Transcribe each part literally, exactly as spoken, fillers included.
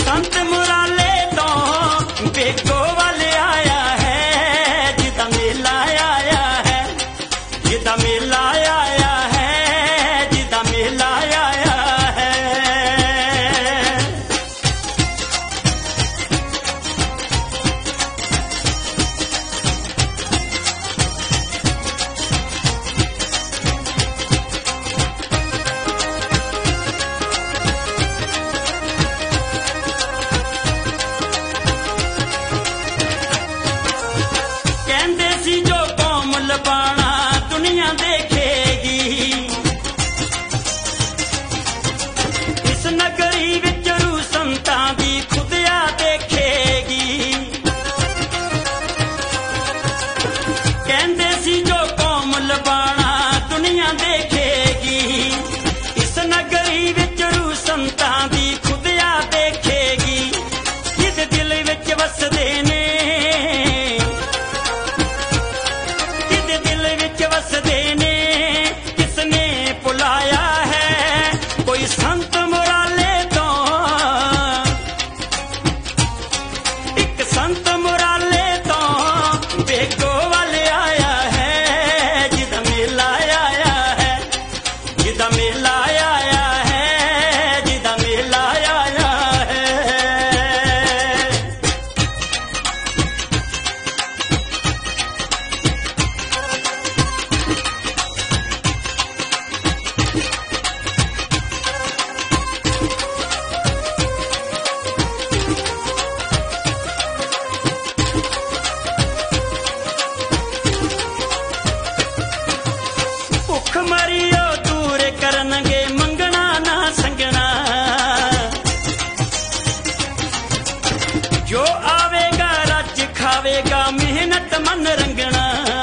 संत मुराले तो बेगो वाले आया है, जिदा मेला आया है, जिदा मेला आया है, जिदा मेला आया है। कहंदे सी जो कौम लबाना दुनिया देखेगी, इस नगरी विच रूह संतां दी खुदिया देखेगी। कहंदे सी जो कौम लबाना दुनिया देखेगी, इस नगरी विच रूह संतां दी खुदिया देखेगी। जिद दिल विच वसदे ने, जिद दिल विच वसदे ने, किसने भुलाया है कोई संत मुराले तो। एक संत मुराले तो बेगो वाले आया है, जिदा मेला आया है, जिदा मेला आया है, जिदा मेला आया है। भुख मरियो दूर करनगे मंगना ना संगना, जो आवेगा रज खावेगा मेहनत मन रंगना।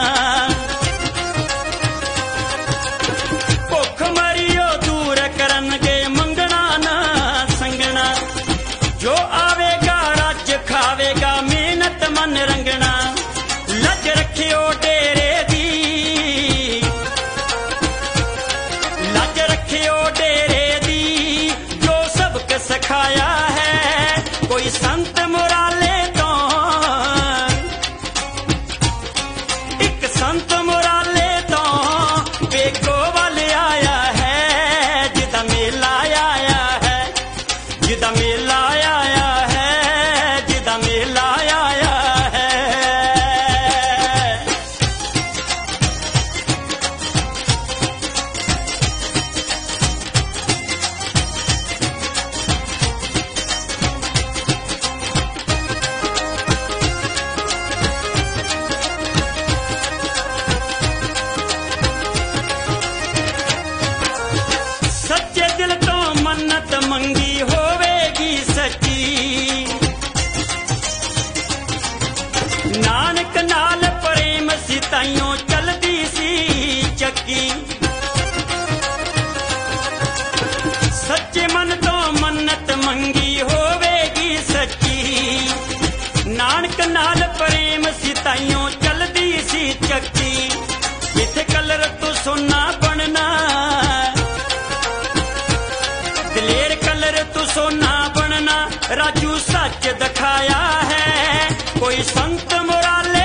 भुख मरियो दूर करनगे मंगना ना संगना, जो आवेगा रज खावेगा मेहनत मन रंगना। लज रखियो डेरे दी, लज रखियो डेरे दी, जो सबक सिखाया है कोई संत मुराले तो। एक संत मुराले तो बेगो वाले आया है, जिदा मेला आया है, जिदा मेला आया है, जिदा मेला आया है। सच्चे दिल तो मन्नत मंगी होवेगी सच्ची, नानक नाल प्रेम सिताइयों चलदी सी चक्की। सच्चे मन तो मन्नत मंगी होवेगी सच्ची, नानक नाल प्रेम सिताइयों चलदी सी चक्की। इथे कलर तो सोना बनना, दिलेर कलर तू सोना बनना। राजू सच दिखाया है कोई संत मुराले